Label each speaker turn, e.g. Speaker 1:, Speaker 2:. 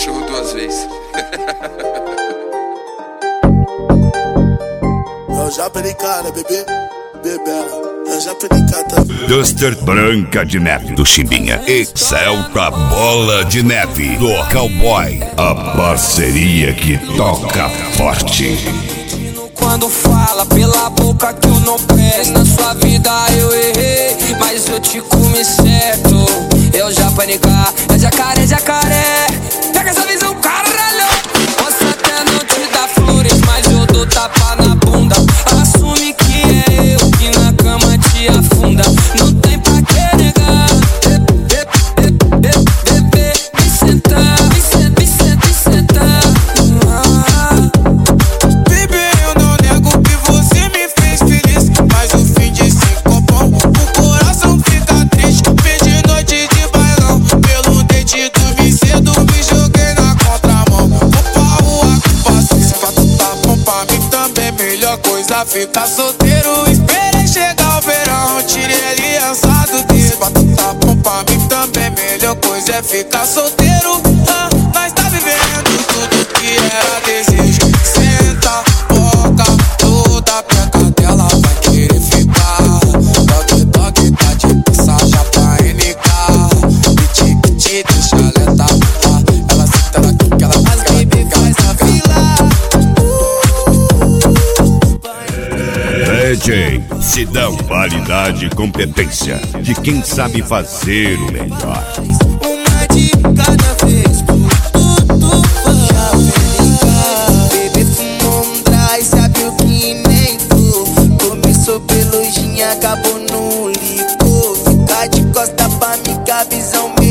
Speaker 1: cachorro duas vezes.
Speaker 2: Eu já penicada, bebê, bebê. Eu já penicada.
Speaker 3: Duster Branca de Neve do Chimbinha. Excelta Bola de Neve do Cowboy. A parceria que toca forte.
Speaker 4: Quando fala pela boca que eu não presto, na sua vida eu errei, mas eu te comi certo. Eu já panicar, é jacaré, jacaré. Pega essa visão, caralho. Posso até não te dar flores, mas eu dou tapa na bunda. Assume que é eu que na cama te afunda. Não tem pra que negar. Bebê, me sentar, me sentar, me sentar.
Speaker 5: Bebê, eu não nego que você me fez feliz, mas o fim de 5 bom, o coração fica triste. Perdi noite de bailão, pelo dente dormi cedo, me joguei na contramão. Opa, rua que passei, se pra tu tá bom pra mim também, melhor coisa ficar solteiro. Esperei chegar o verão, tirei a aliança do dedo. Se pra tu tá bom pra mim também, melhor coisa é ficar solteiro. Nós tá vivendo tudo que era desejo. Senta, boca, toda peca dela vai querer ficar. Toque, toque, tá de passagem pra NK. Piti, deixa lenta. Ela senta daqui que ela faz baby faz a fila.
Speaker 3: DJ Sidão, qualidade e competência de quem sabe fazer o melhor.
Speaker 4: Uma de cada vez, tudo já vem. Bebê fumou um dry, sabe o que nem tu. Começou pelo gin, acabou no licor. Ficar de costa pra mim, que a visão me